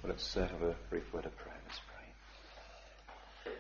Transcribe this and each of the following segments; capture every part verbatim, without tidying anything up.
Well, let's uh, have a brief word of prayer. Let's pray.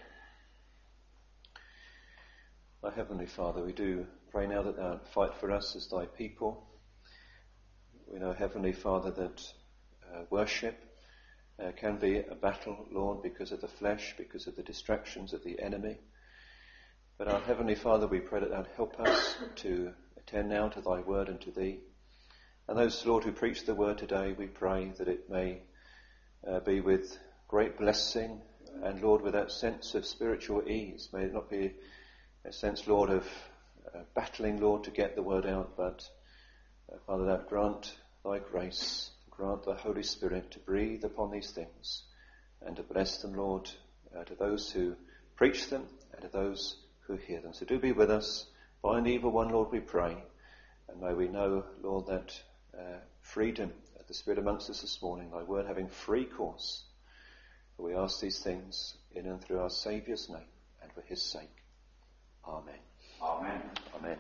Our Heavenly Father, we do pray now that thou fight for us as thy people. We know, Heavenly Father, that uh, worship uh, can be a battle, Lord, because of the flesh, because of the distractions of the enemy. But our Heavenly Father, we pray that thou help us to attend now to thy word and to thee. And those, Lord, who preach the word today, we pray that it may uh, be with great blessing and, Lord, with that sense of spiritual ease. May it not be a sense, Lord, of uh, battling, Lord, to get the word out, but, uh, Father, that grant thy grace, grant the Holy Spirit to breathe upon these things and to bless them, Lord, uh, to those who preach them and to those who hear them. So do be with us. Bind the evil one, Lord, we pray. And may we know, Lord, that uh, freedom of the Spirit amongst us this morning, thy word having free course. For we ask these things in and through our Saviour's name and for his sake. Amen. Amen. Amen.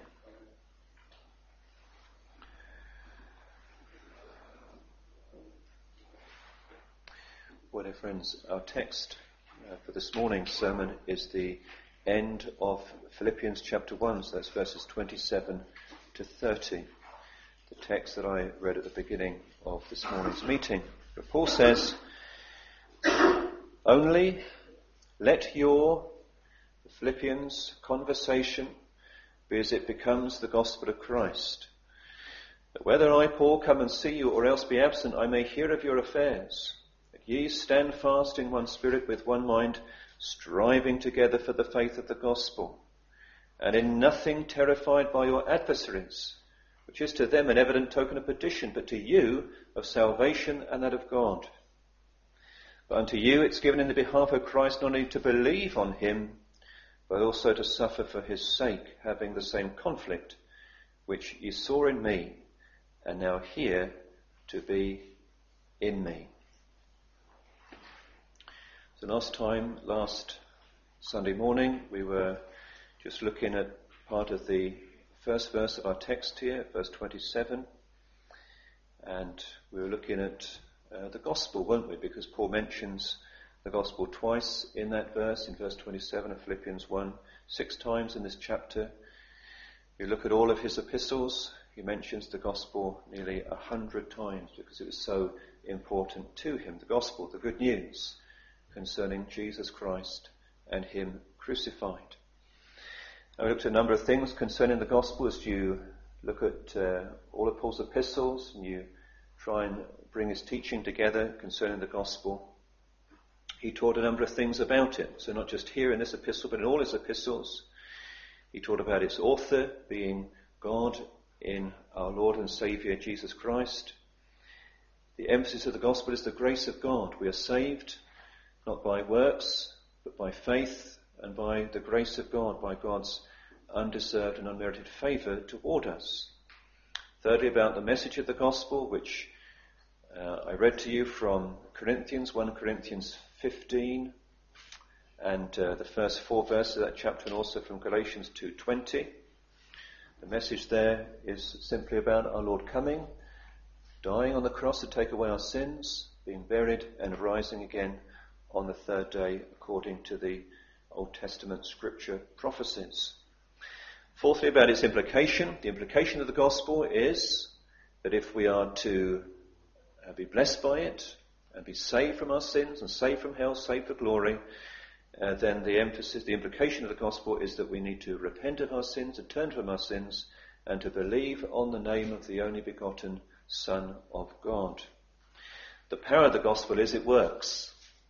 Well, dear friends, our text uh, for this morning's sermon is the end of Philippians chapter one, so that's verses twenty-seven to thirty, the text that I read at the beginning of this morning's meeting. But Paul says, only let your, the Philippians, conversation be as it becomes the gospel of Christ, that whether I, Paul, come and see you or else be absent, I may hear of your affairs, that ye stand fast in one spirit with one mind, striving together for the faith of the gospel, and in nothing terrified by your adversaries, which is to them an evident token of perdition, but to you of salvation and that of God. But unto you it's given in the behalf of Christ not only to believe on him, but also to suffer for his sake, having the same conflict which ye saw in me, and now hear to be in me. So last time, last Sunday morning, we were just looking at part of the first verse of our text here, verse twenty-seven. And we were looking at uh, the gospel, weren't we? Because Paul mentions the gospel twice in that verse, in verse twenty-seven of Philippians one, six times in this chapter. You look at all of his epistles, he mentions the gospel nearly a hundred times because it was so important to him. The gospel, the good news concerning Jesus Christ and him crucified. Now, we looked at a number of things concerning the gospel as you look at uh, all of Paul's epistles and you try and bring his teaching together concerning the gospel. He taught a number of things about it. So not just here in this epistle, but in all his epistles. He taught about its author being God in our Lord and Saviour Jesus Christ. The emphasis of the gospel is the grace of God. We are saved not by works, but by faith and by the grace of God, by God's undeserved and unmerited favour toward us. Thirdly, about the message of the gospel, which uh, I read to you from Corinthians, First Corinthians fifteen, and uh, the first four verses of that chapter, and also from Galatians two twenty. The message there is simply about our Lord coming, dying on the cross to take away our sins, being buried and rising again on the third day according to the Old Testament scripture prophecies. Fourthly, about its implication. The implication of the gospel is that if we are to uh, be blessed by it and be saved from our sins and saved from hell, saved for glory, uh, then the emphasis, the implication of the gospel is that we need to repent of our sins and turn from our sins and to believe on the name of the only begotten Son of God. The power of the gospel is it works.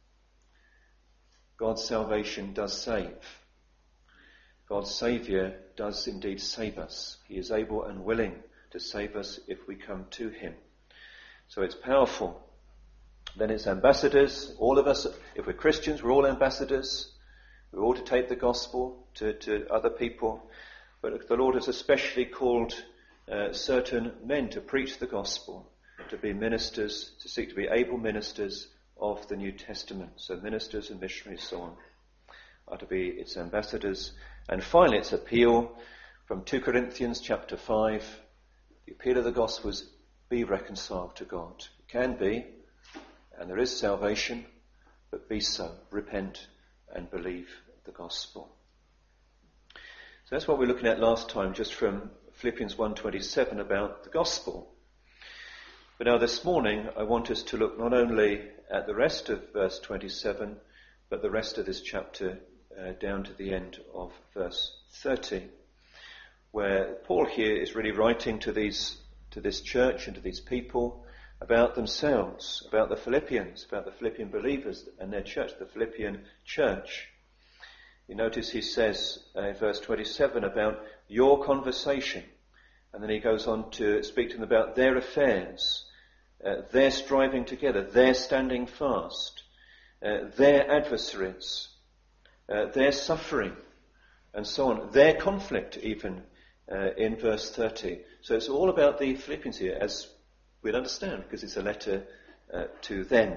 God's salvation does save. God's Saviour does indeed save us. He is able and willing to save us if we come to him. So it's powerful. Then it's ambassadors. All of us, if we're Christians, we're all ambassadors. We're all to take the gospel to, to other people. But the Lord has especially called uh, certain men to preach the gospel, to be ministers, to seek to be able ministers of the New Testament. So ministers and missionaries, so on, are to be its ambassadors. And finally, its appeal from Second Corinthians chapter five. The appeal of the gospel is be reconciled to God. It can be, and there is salvation, but be so. Repent and believe the gospel. So that's what we were looking at last time, just from Philippians one twenty-seven about the gospel. But now this morning I want us to look not only at the rest of verse twenty-seven, but the rest of this chapter uh, down to the end of verse thirty, where Paul here is really writing to these to this church and to these people about themselves, about the Philippians, about the Philippian believers and their church, the Philippian church. You notice he says uh, in verse twenty-seven about your conversation, and then he goes on to speak to them about their affairs, uh, their striving together, their standing fast, uh, their adversaries, uh, their suffering, and so on, their conflict even uh, in verse thirty. So it's all about the Philippians here, as we'd understand, because it's a letter uh, to them.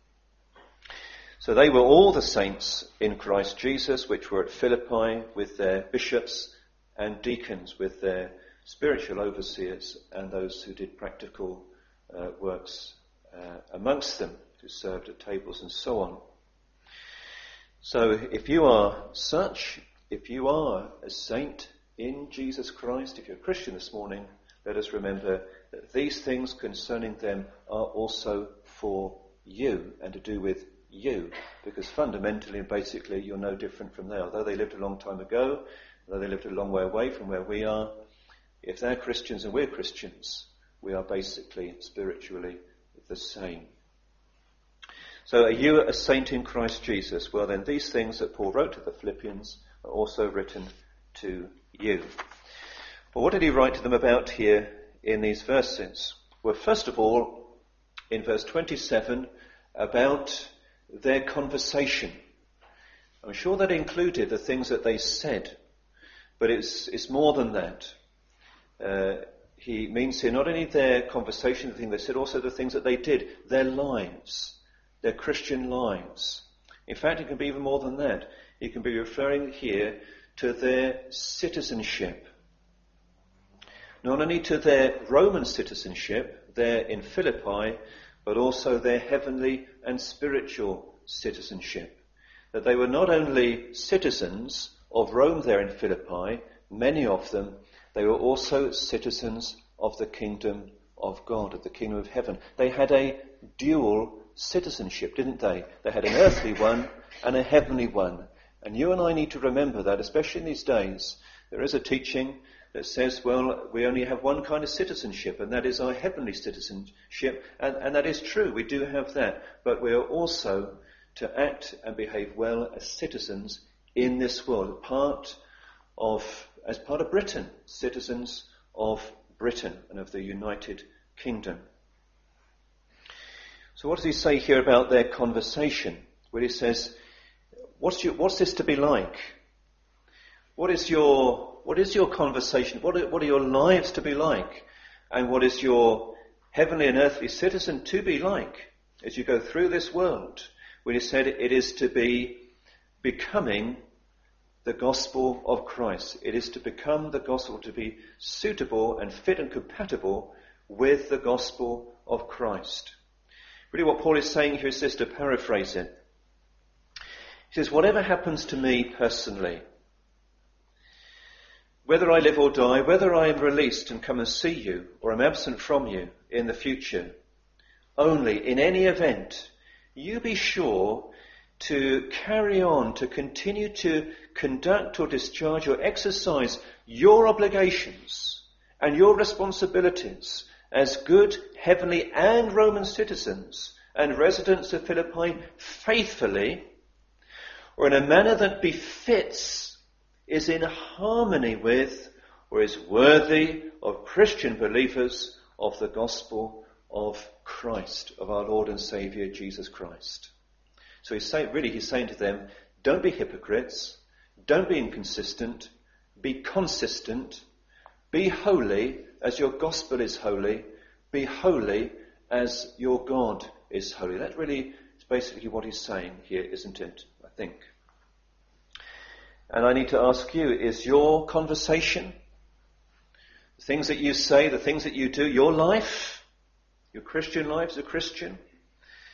So they were all the saints in Christ Jesus, which were at Philippi with their bishops and deacons, with their spiritual overseers and those who did practical uh, works uh, amongst them, who served at tables and so on. So if you are such, if you are a saint in Jesus Christ, if you're a Christian this morning, let us remember that these things concerning them are also for you and to do with you, because fundamentally and basically you're no different from them. Although they lived a long time ago, although they lived a long way away from where we are, if they're Christians and we're Christians, we are basically spiritually the same. So are you a saint in Christ Jesus? Well then, these things that Paul wrote to the Philippians are also written to you. Well, what did he write to them about here in these verses? Well, first of all, in verse twenty-seven, about their conversation. I'm sure that included the things that they said, but it's, it's more than that. Uh, he means here not only their conversation, the thing they said, also the things that they did, their lives, their Christian lives. In fact, it can be even more than that. He can be referring here to their citizenship. Not only to their Roman citizenship there in Philippi, but also their heavenly and spiritual citizenship. That they were not only citizens of Rome there in Philippi, many of them, they were also citizens of the kingdom of God, of the kingdom of heaven. They had a dual citizenship, didn't they? They had an earthly one and a heavenly one. And you and I need to remember that, especially in these days. There is a teaching that says, well, we only have one kind of citizenship, and that is our heavenly citizenship. And, and that is true, we do have that. But we are also to act and behave well as citizens in this world, part of, as part of Britain, citizens of Britain and of the United Kingdom. So what does he say here about their conversation? Well, he says, what's, your, what's this to be like? What is your what is your conversation? What are, what are your lives to be like? And what is your heavenly and earthly citizen to be like as you go through this world? When he said it is to be becoming the gospel of Christ. It is to become the gospel, to be suitable and fit and compatible with the gospel of Christ. Really what Paul is saying here is this, to paraphrase it. He says, whatever happens to me personally, whether I live or die, whether I am released and come and see you, or am absent from you in the future, only in any event, you be sure to carry on, to continue to conduct or discharge or exercise your obligations and your responsibilities as good heavenly and Roman citizens and residents of Philippi faithfully, or in a manner that befits, is in harmony with, or is worthy of Christian believers of the gospel of Christ, of our Lord and Saviour Jesus Christ. So he's saying, really he's saying to them, don't be hypocrites, don't be inconsistent, be consistent, be holy as your gospel is holy, be holy as your God is holy. That really is basically what he's saying here, isn't it? I think. And I need to ask you, is your conversation, the things that you say, the things that you do, your life, your Christian life as a Christian,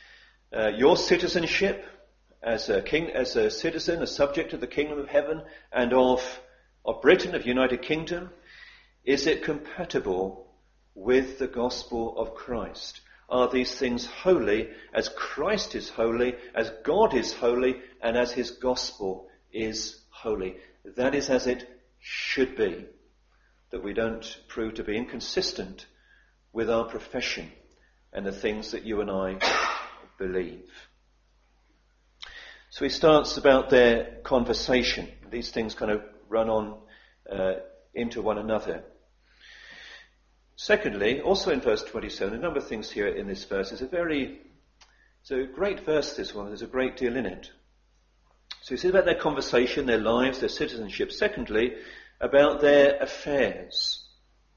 uh, your citizenship as a king, as a citizen, a subject of the kingdom of heaven and of, of Britain, of United Kingdom, is it compatible with the gospel of Christ? Are these things holy as Christ is holy, as God is holy, and as his gospel is holy? That is as it should be, that we don't prove to be inconsistent with our profession and the things that you and I believe. So he starts about their conversation. These things kind of run on uh, into one another. Secondly, also in verse twenty-seven, a number of things here in this verse. It's a very, it's a great verse, this one. There's a great deal in it. So he says about their conversation, their lives, their citizenship. Secondly, about their affairs.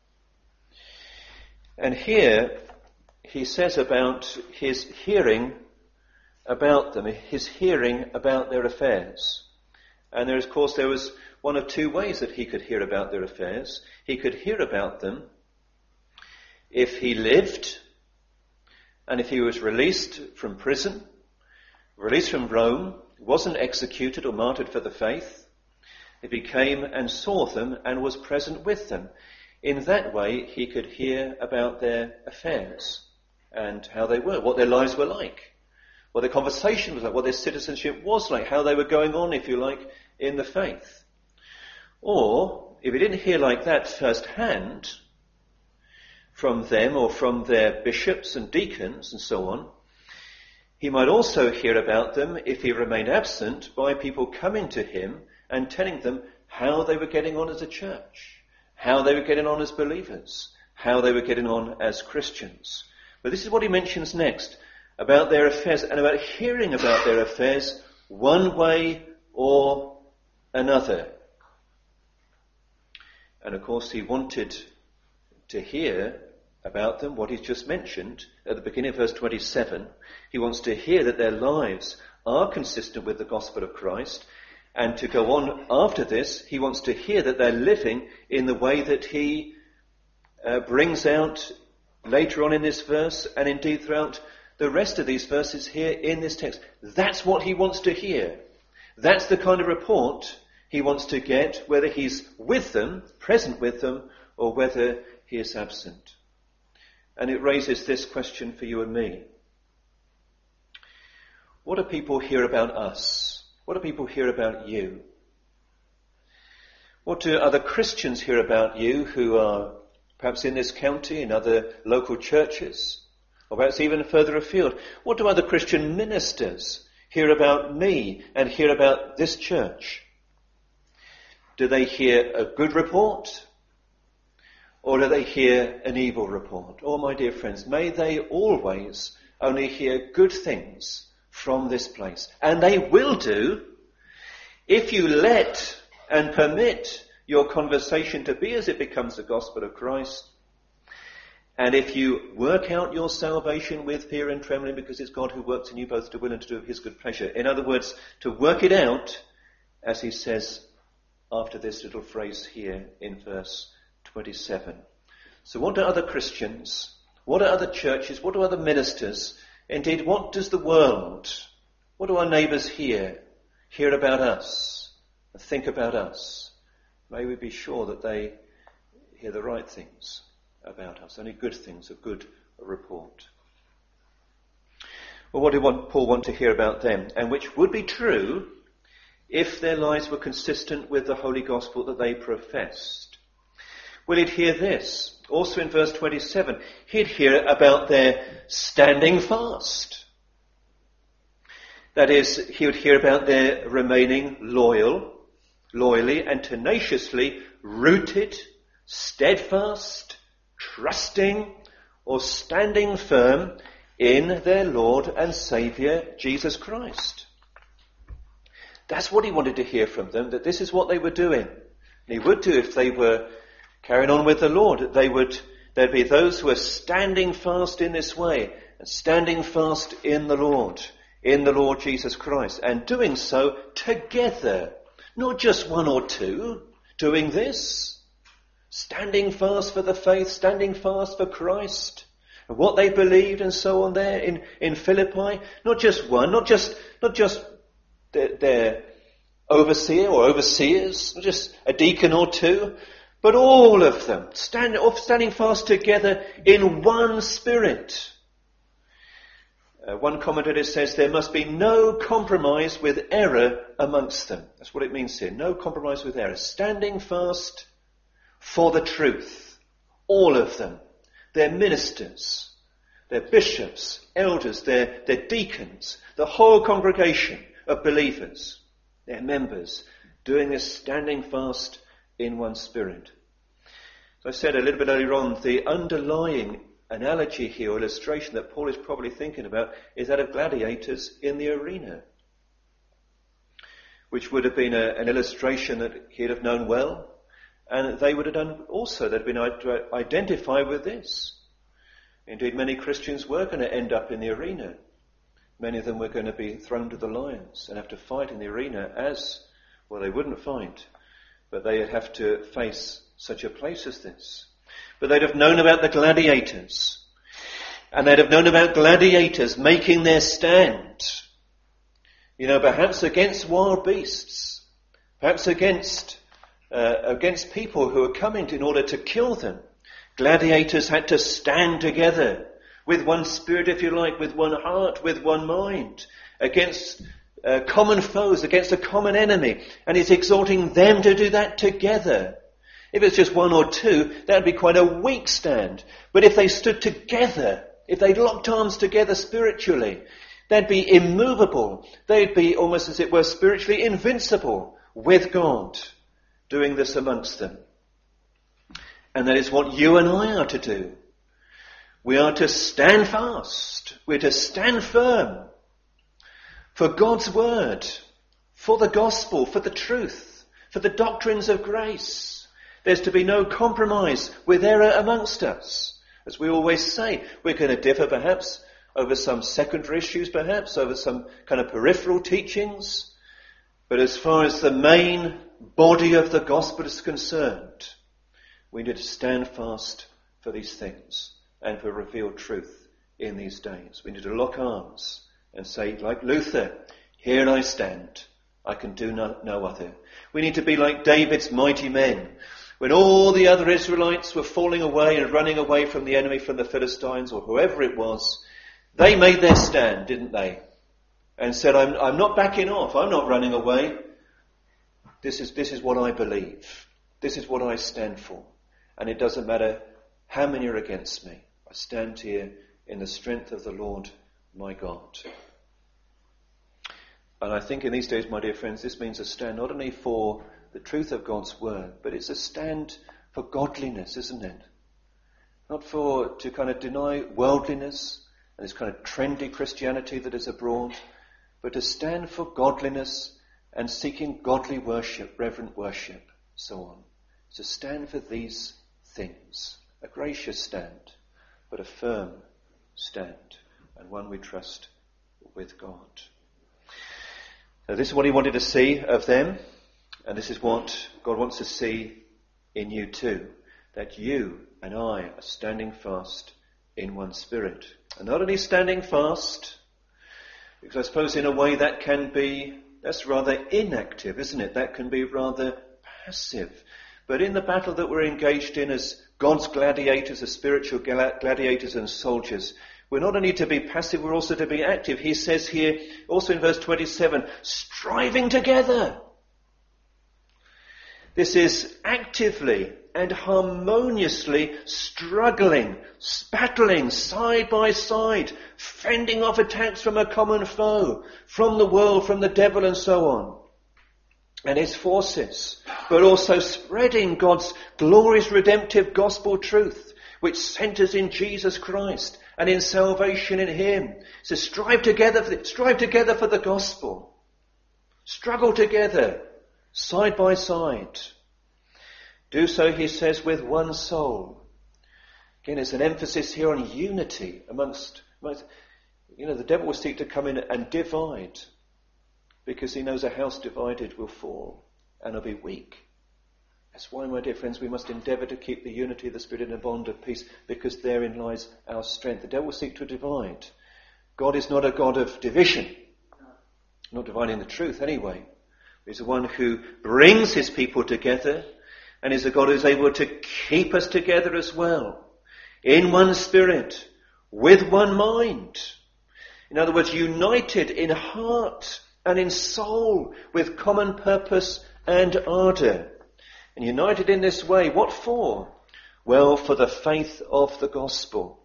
And here he says about his hearing about them, his hearing about their affairs. And there, of course, there was one of two ways that he could hear about their affairs. He could hear about them if he lived, and if he was released from prison, released from Rome, wasn't executed or martyred for the faith, if he came and saw them and was present with them. In that way, he could hear about their affairs and how they were, what their lives were like, what their conversation was like, what their citizenship was like, how they were going on, if you like, in the faith. Or, if he didn't hear like that firsthand, from them or from their bishops and deacons and so on, he might also hear about them, if he remained absent, by people coming to him and telling them how they were getting on as a church, how they were getting on as believers, how they were getting on as Christians. But this is what he mentions next, about their affairs and about hearing about their affairs one way or another. And of course he wanted to hear about them, what he's just mentioned at the beginning of verse twenty-seven. He wants to hear that their lives are consistent with the gospel of Christ, and to go on after this, he wants to hear that they're living in the way that he uh, brings out later on in this verse, and indeed throughout the rest of these verses here in this text. That's what he wants to hear. That's the kind of report he wants to get, whether he's with them, present with them, or whether he is absent. And it raises this question for you and me. What do people hear about us? What do people hear about you? What do other Christians hear about you who are perhaps in this county, in other local churches, or perhaps even further afield? What do other Christian ministers hear about me and hear about this church? Do they hear a good report? Or do they hear an evil report? Oh, my dear friends, may they always only hear good things from this place. And they will do if you let and permit your conversation to be as it becomes the gospel of Christ. And if you work out your salvation with fear and trembling, because it's God who works in you both to will and to do of his good pleasure. In other words, to work it out, as he says after this little phrase here in verse twenty-seven. So what do other Christians, what do other churches, what do other ministers, indeed what does the world, what do our neighbours hear, hear about us, and think about us? May we be sure that they hear the right things about us, only good things, a good report. Well, what did Paul want to hear about them? And which would be true if their lives were consistent with the holy gospel that they professed. Well, he'd hear this. Also in verse twenty-seven, he'd hear about their standing fast. That is, he would hear about their remaining loyal, loyally and tenaciously rooted, steadfast, trusting, or standing firm in their Lord and Saviour, Jesus Christ. That's what he wanted to hear from them, that this is what they were doing. And he would do if they were carrying on with the Lord. They would, there'd be those who are standing fast in this way, and standing fast in the Lord, in the Lord Jesus Christ, and doing so together. Not just one or two doing this. Standing fast for the faith, standing fast for Christ, and what they believed and so on there in, in Philippi. Not just one, not just, not just their, their overseer or overseers, not just a deacon or two, but all of them stand, standing fast together in one spirit. Uh, one commentator says there must be no compromise with error amongst them. That's what it means here. No compromise with error. Standing fast for the truth. All of them. Their ministers, their bishops, elders, their, their deacons, the whole congregation of believers, their members, doing this standing fast in one spirit. As I said a little bit earlier on, the underlying analogy here, or illustration that Paul is probably thinking about, is that of gladiators in the arena, which would have been a, an illustration that he'd have known well, and they would have done also, they'd been identified with this. Indeed, many Christians were going to end up in the arena. Many of them were going to be thrown to the lions and have to fight in the arena as, well, they wouldn't fight, but they'd have to face such a place as this. But they'd have known about the gladiators. And they'd have known about gladiators making their stand. You know, perhaps against wild beasts. Perhaps against, uh, against people who are coming in order to kill them. Gladiators had to stand together with one spirit, if you like, with one heart, with one mind, against uh, common foes, against a common enemy. And he's exhorting them to do that together. If it's just one or two, that would be quite a weak stand. But if they stood together, if they locked arms together spiritually, they'd be immovable. They'd be almost as it were spiritually invincible with God doing this amongst them. And that is what you and I are to do. We are to stand fast. We're to stand firm for God's word, for the gospel, for the truth, for the doctrines of grace. There's to be no compromise with error amongst us. As we always say, we're going to differ perhaps over some secondary issues, perhaps over some kind of peripheral teachings. But as far as the main body of the gospel is concerned, we need to stand fast for these things and for revealed truth in these days. We need to lock arms and say, like Luther, here I stand. I can do no, no other. We need to be like David's mighty men. When all the other Israelites were falling away and running away from the enemy, from the Philistines or whoever it was, they made their stand, didn't they? And said, I'm, I'm not backing off. I'm not running away. This is, this is what I believe. This is what I stand for. And it doesn't matter how many are against me. I stand here in the strength of the Lord my God. And I think in these days, my dear friends, this means a stand not only for the truth of God's word, but it's a stand for godliness, isn't it? Not for, to kind of deny worldliness and this kind of trendy Christianity that is abroad, but to stand for godliness and seeking godly worship, reverent worship, so on. To stand for these things. A gracious stand, but a firm stand, and one we trust with God. Now, this is what he wanted to see of them. And this is what God wants to see in you too, that you and I are standing fast in one spirit. And not only standing fast, because I suppose in a way that can be, that's rather inactive, isn't it? That can be rather passive. But in the battle that we're engaged in as God's gladiators, as spiritual gladiators and soldiers, we're not only to be passive, we're also to be active. He says here, also in verse twenty-seven, striving together. This is actively and harmoniously struggling, battling side by side, fending off attacks from a common foe, from the world, from the devil and so on, and his forces, but also spreading God's glorious redemptive gospel truth, which centers in Jesus Christ and in salvation in him. So strive together for the, strive together for the gospel. Struggle together. Side by side. Do so, he says, with one soul. Again, there's an emphasis here on unity amongst, amongst, you know, the devil will seek to come in and divide, because he knows a house divided will fall and will be weak. That's why, my dear friends, we must endeavour to keep the unity of the Spirit in a bond of peace, because therein lies our strength. The devil will seek to divide. God is not a God of division. Not dividing the truth anyway. He's the one who brings his people together, and is a God who's able to keep us together as well. In one spirit, with one mind. In other words, united in heart and in soul, with common purpose and ardour. And united in this way, what for? Well, for the faith of the gospel.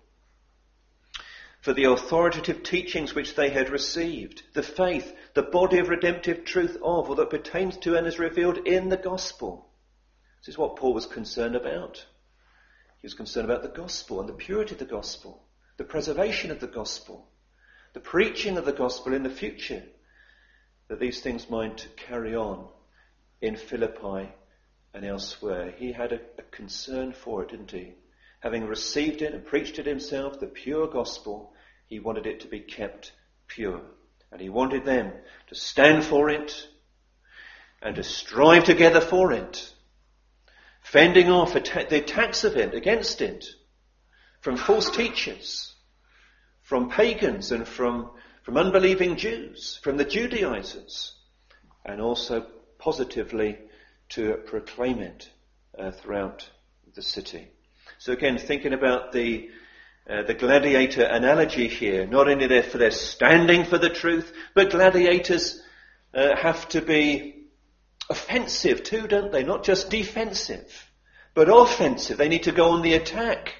For the authoritative teachings which they had received. The faith, the body of redemptive truth of, or that pertains to and is revealed in the gospel. This is what Paul was concerned about. He was concerned about the gospel and the purity of the gospel. The preservation of the gospel. The preaching of the gospel in the future. That these things might carry on in Philippi and elsewhere. He had a, a concern for it, didn't he? Having received it and preached it himself, the pure gospel, he wanted it to be kept pure. And he wanted them to stand for it and to strive together for it. Fending off atta- the attacks of it, against it, from false teachers, from pagans and from, from unbelieving Jews, from the Judaizers, and also positively to proclaim it uh, throughout the city. So again, thinking about the uh, the gladiator analogy here, not only there for their standing for the truth, but gladiators uh, have to be offensive too, don't they? Not just defensive, but offensive. They need to go on the attack.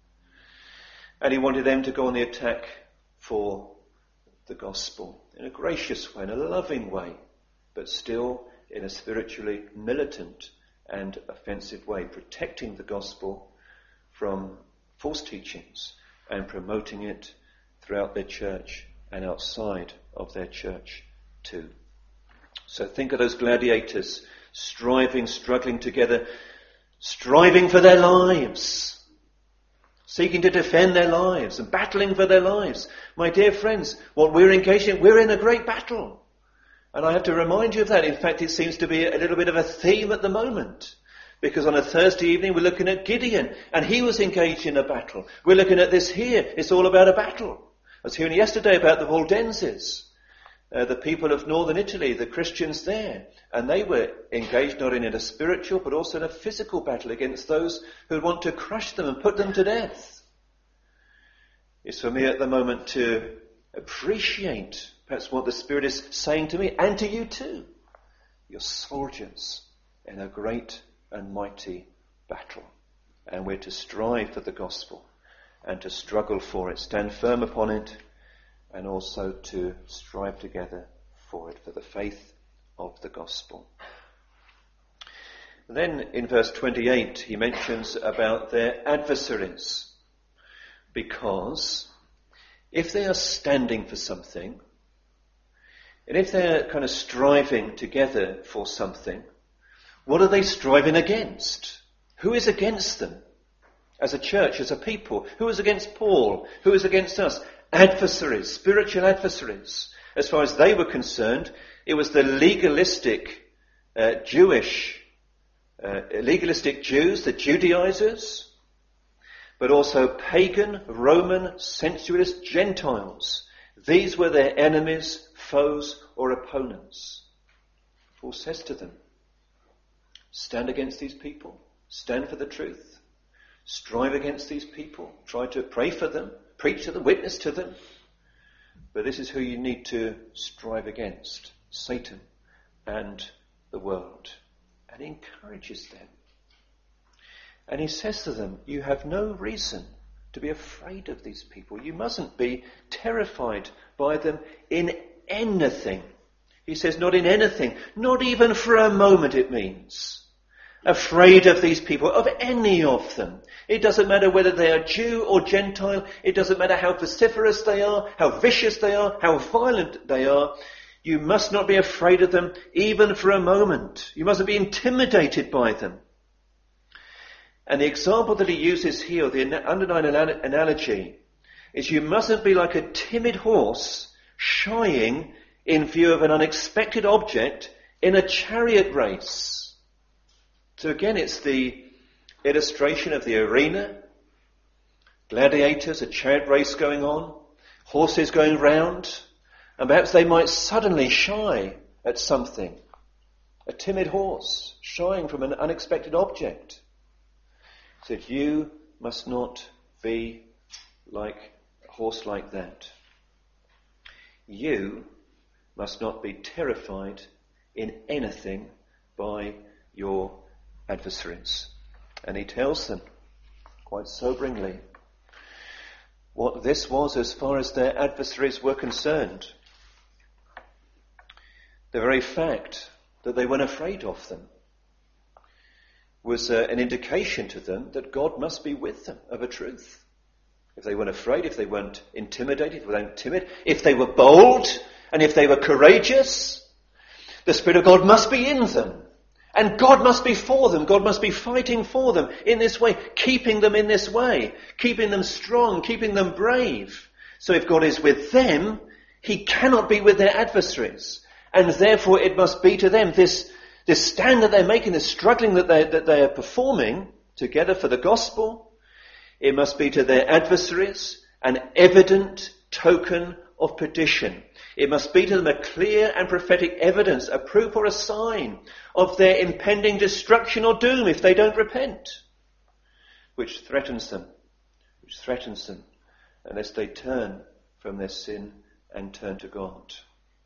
And he wanted them to go on the attack for the gospel in a gracious way, in a loving way, but still in a spiritually militant and offensive way, protecting the gospel from false teachings and promoting it throughout their church and outside of their church too. So think of those gladiators striving, struggling together, striving for their lives, seeking to defend their lives and battling for their lives. My dear friends, what we're engaged in, we're in a great battle. And I have to remind you of that. In fact, it seems to be a little bit of a theme at the moment. Because on a Thursday evening, we're looking at Gideon, and he was engaged in a battle. We're looking at this here. It's all about a battle. I was hearing yesterday about the Valdenses, uh, the people of northern Italy, the Christians there. And they were engaged not only in a spiritual, but also in a physical battle against those who want to crush them and put them to death. It's for me at the moment to appreciate perhaps what the Spirit is saying to me and to you too. You're soldiers in a great and mighty battle. And we're to strive for the gospel and to struggle for it, stand firm upon it, and also to strive together for it, for the faith of the gospel. And then in verse twenty-eight, he mentions about their adversaries. Because if they are standing for something, and if they're kind of striving together for something, what are they striving against? Who is against them? As a church, as a people, who is against Paul? Who is against us? Adversaries, spiritual adversaries. As far as they were concerned, it was the legalistic uh, Jewish, uh, legalistic Jews, the Judaizers, but also pagan, Roman, sensualist Gentiles. These were their enemies, foes, or opponents. Paul says to them, stand against these people. Stand for the truth. Strive against these people. Try to pray for them. Preach to them. Witness to them. But this is who you need to strive against. Satan and the world. And he encourages them. And he says to them, you have no reason to be afraid of these people. You mustn't be terrified by them in anything. He says not in anything. Not even for a moment, it means. Afraid of these people, of any of them. It doesn't matter whether they are Jew or Gentile. It doesn't matter how vociferous they are, how vicious they are, how violent they are. You must not be afraid of them even for a moment. You mustn't be intimidated by them. And the example that he uses here, the underlying analogy, is you mustn't be like a timid horse shying in view of an unexpected object in a chariot race. So again, it's the illustration of the arena, gladiators, a chariot race going on, horses going round, and perhaps they might suddenly shy at something. A timid horse shying from an unexpected object. He said, you must not be like a horse like that. You must not be terrified in anything by your adversaries. And he tells them, quite soberingly, what this was as far as their adversaries were concerned. The very fact that they weren't afraid of them was uh, an indication to them that God must be with them, of a truth. If they weren't afraid, if they weren't intimidated, if they weren't timid, if they were bold, and if they were courageous, the Spirit of God must be in them. And God must be for them. God must be fighting for them in this way, keeping them in this way, keeping them strong, keeping them brave. So if God is with them, he cannot be with their adversaries. And therefore it must be to them, this, this stand that they're making, this struggling that they that they are performing together for the gospel, it must be to their adversaries an evident token of perdition. It must be to them a clear and prophetic evidence, a proof or a sign of their impending destruction or doom if they don't repent, which threatens them, which threatens them unless they turn from their sin and turn to God.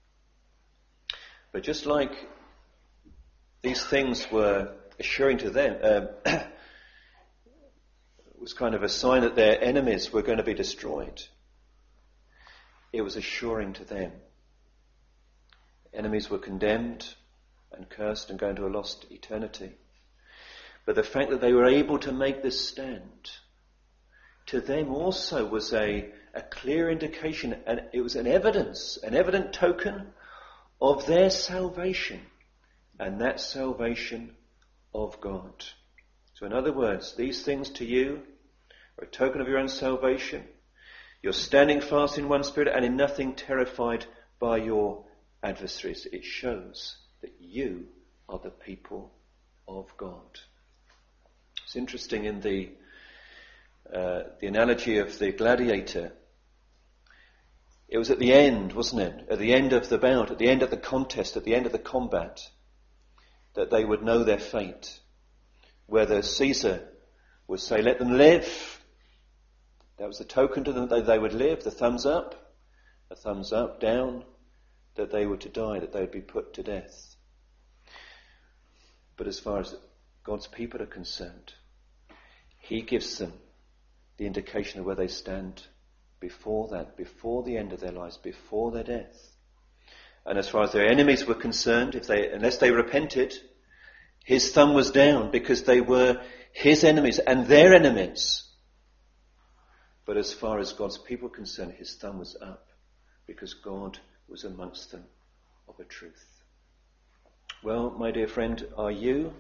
But just like these things were assuring to them, um, it was kind of a sign that their enemies were going to be destroyed. It was assuring to them. Enemies were condemned and cursed and going to a lost eternity. But the fact that they were able to make this stand, to them also was a, a clear indication, and it was an evidence, an evident token of their salvation, and that salvation of God. So in other words, these things to you are a token of your own salvation. You're standing fast in one spirit and in nothing terrified by your adversaries. It shows that you are the people of God. It's interesting in the uh, the analogy of the gladiator. It was at the end, wasn't it? At the end of the bout, at the end of the contest, at the end of the combat, that they would know their fate. Whether Caesar would say, let them live. That was the token to them that they would live, the thumbs up, a thumbs up, down, that they were to die, that they would be put to death. But as far as God's people are concerned, he gives them the indication of where they stand before that, before the end of their lives, before their death. And as far as their enemies were concerned, if they, unless they repented, his thumb was down because they were his enemies and their enemies. But as far as God's people were concerned, his thumb was up because God was amongst them of a truth. Well, my dear friend, are you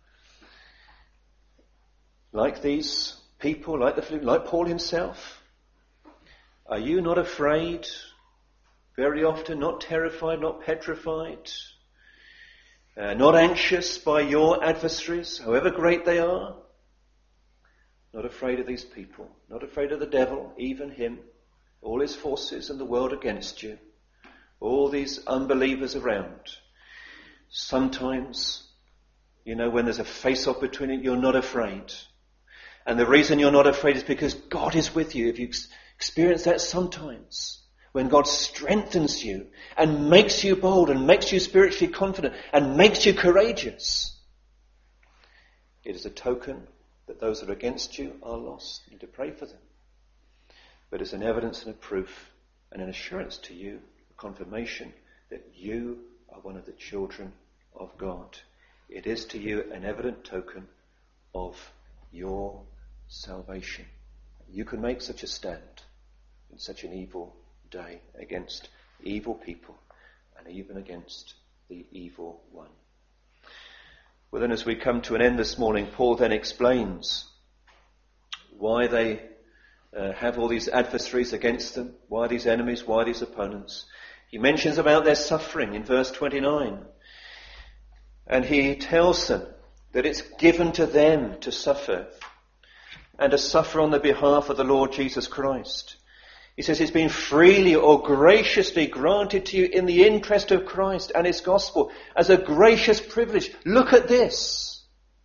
like these people, like the like Paul himself? Are you not afraid very often, not terrified, not petrified, uh, not anxious by your adversaries, however great they are? Not afraid of these people, not afraid of the devil, even him, all his forces and the world against you, all these unbelievers around. Sometimes, you know, when there's a face-off between it, you're not afraid. And the reason you're not afraid is because God is with you. If you ex- experience that sometimes, when God strengthens you and makes you bold and makes you spiritually confident and makes you courageous, it is a token that those that are against you are lost. You need to pray for them. But it's an evidence and a proof and an assurance to you, a confirmation that you are one of the children of God. It is to you an evident token of your salvation. You can make such a stand in such an evil day against evil people and even against the evil one. Well, then, as we come to an end this morning, Paul then explains why they uh, have all these adversaries against them, why these enemies, why these opponents. He mentions about their suffering in verse twenty-nine. And he tells them that it's given to them to suffer, and to suffer on the behalf of the Lord Jesus Christ. He says it's been freely or graciously granted to you in the interest of Christ and his gospel as a gracious privilege. Look at this.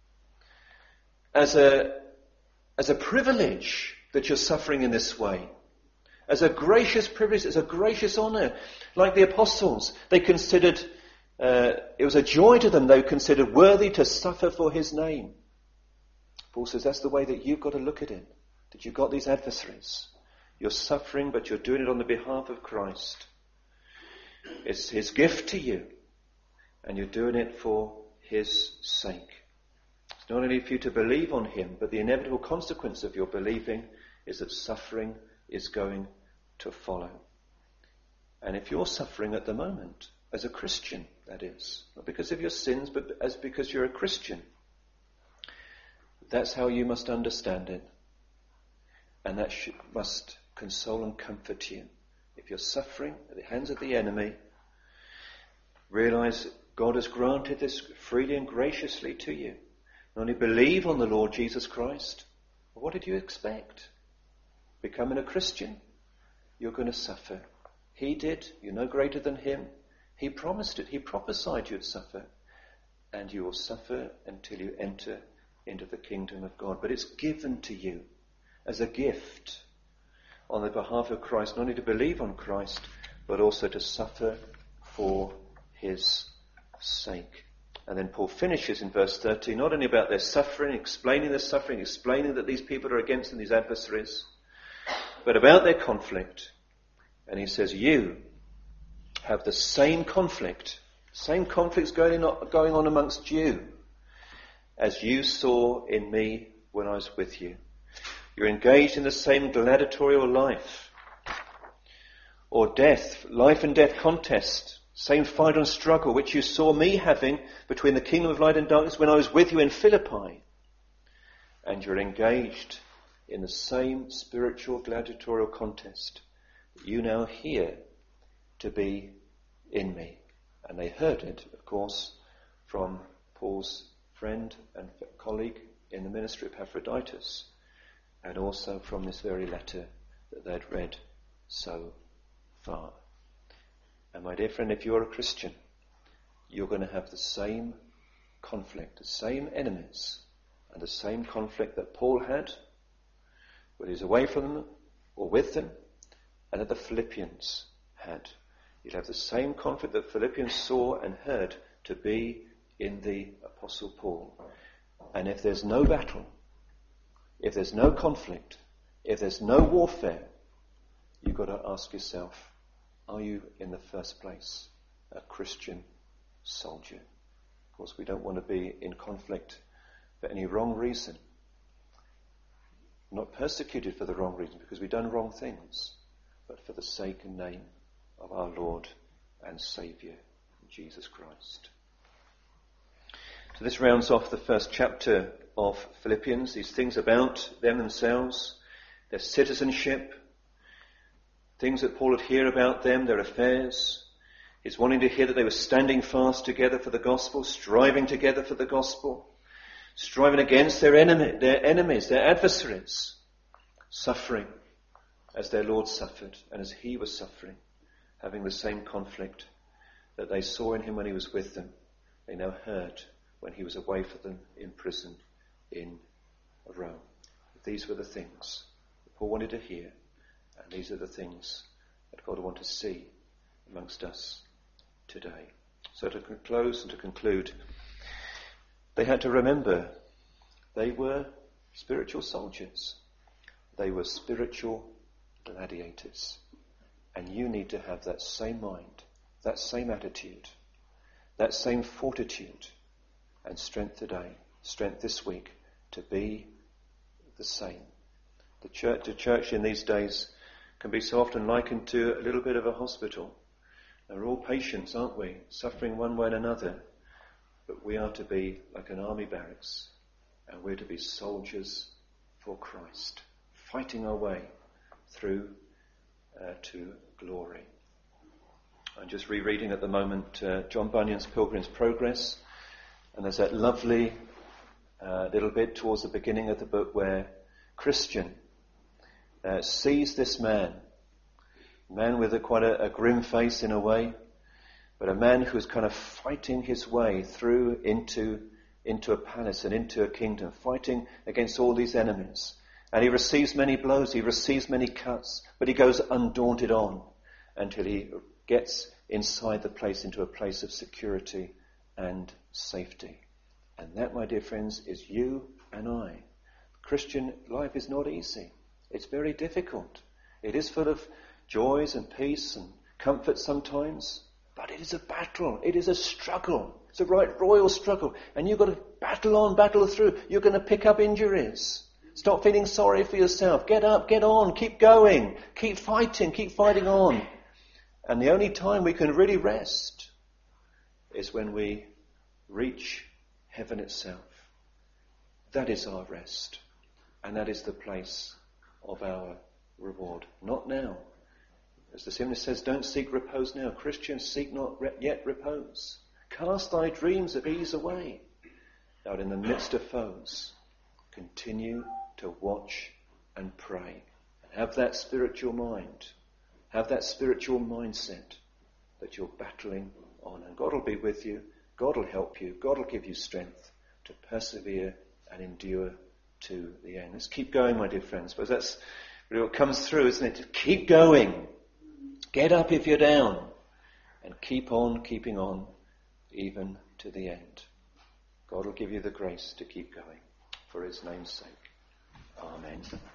As a, as a privilege that you're suffering in this way. As a gracious privilege, as a gracious honour. Like the apostles, they considered, uh, it was a joy to them, they considered worthy to suffer for his name. Paul says that's the way that you've got to look at it. That you've got these adversaries. You're suffering, but you're doing it on the behalf of Christ. It's his gift to you, and you're doing it for his sake. It's not only for you to believe on him, but the inevitable consequence of your believing is that suffering is going to follow. And if you're suffering at the moment, as a Christian, that is, not because of your sins, but as because you're a Christian, that's how you must understand it. And that should, must console and comfort you. If you're suffering at the hands of the enemy, realize God has granted this freely and graciously to you. Not only believe on the Lord Jesus Christ, but what did you expect? Becoming a Christian, you're going to suffer. He did. You're no greater than him. He promised it. He prophesied you'd suffer. And you will suffer until you enter into the kingdom of God. But it's given to you as a gift on the behalf of Christ, not only to believe on Christ, but also to suffer for his sake. And then Paul finishes in verse thirty, not only about their suffering, explaining their suffering, explaining that these people are against them, these adversaries, but about their conflict. And he says, you have the same conflict, same conflicts going on, going on amongst you as you saw in me when I was with you. You're engaged in the same gladiatorial life or death, life and death contest, same fight and struggle which you saw me having between the kingdom of light and darkness when I was with you in Philippi. And you're engaged in the same spiritual gladiatorial contest that you now hear to be in me. And they heard it, of course, from Paul's friend and colleague in the ministry, Epaphroditus, and also from this very letter that they'd read so far. And my dear friend, if you're a Christian, you're going to have the same conflict, the same enemies, and the same conflict that Paul had, whether he's away from them or with them, and that the Philippians had. You'll have the same conflict that Philippians saw and heard to be in the Apostle Paul. And if there's no battle, if there's no conflict, if there's no warfare, you've got to ask yourself, are you in the first place a Christian soldier? Of course, we don't want to be in conflict for any wrong reason. Not persecuted for the wrong reason, because we've done wrong things, but for the sake and name of our Lord and Saviour, Jesus Christ. So this rounds off the first chapter of Philippians, these things about them themselves, their citizenship, things that Paul would hear about them, their affairs. He's wanting to hear that they were standing fast together for the gospel, striving together for the gospel, striving against their enemy, their enemies, their adversaries, suffering as their Lord suffered and as he was suffering, having the same conflict that they saw in him when he was with them. They now heard when he was away from them in prison in Rome. These were the things that Paul wanted to hear, and these are the things that God wants to see amongst us today. So to close and to conclude, they had to remember they were spiritual soldiers. They were spiritual gladiators. And you need to have that same mind, that same attitude, that same fortitude and strength today, strength this week, to be the same. The church, the church in these days can be so often likened to a little bit of a hospital. We're all patients, aren't we? Suffering one way and another. But we are to be like an army barracks, and we're to be soldiers for Christ, fighting our way through uh, to glory. I'm just rereading at the moment uh, John Bunyan's Pilgrim's Progress, and there's that lovely uh, a little bit towards the beginning of the book where Christian uh, sees this man, a man with a, quite a, a grim face in a way, but a man who's kind of fighting his way through into, into a palace and into a kingdom, fighting against all these enemies. And he receives many blows, he receives many cuts, but he goes undaunted on until he gets inside the place into a place of security and safety. And that, my dear friends, is you and I. Christian life is not easy. It's very difficult. It is full of joys and peace and comfort sometimes, but it is a battle. It is a struggle. It's a right royal struggle. And you've got to battle on, battle through. You're going to pick up injuries. Stop feeling sorry for yourself. Get up, get on, keep going, keep fighting, keep fighting on. And the only time we can really rest is when we reach heaven itself. That is our rest. And that is the place of our reward. Not now. As the hymn says, don't seek repose now. Christians, seek not re- yet repose. Cast thy dreams of ease away. Out in the midst of foes, continue to watch and pray. And have that spiritual mind. Have that spiritual mindset that you're battling on. And God will be with you. God will help you. God will give you strength to persevere and endure to the end. Let's keep going, my dear friends. Because that's really what comes through, isn't it? To keep going. Get up if you're down. And keep on keeping on even to the end. God will give you the grace to keep going for his name's sake. Amen.